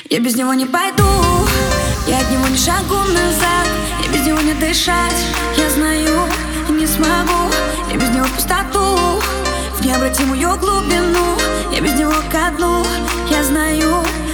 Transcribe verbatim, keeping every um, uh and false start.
Я без него не пойду, я от него не шагу назад. Я без него не дышать, я знаю, не смогу. Я без него в пустоту, в необратимую глубину. Я без него ко дну, я знаю,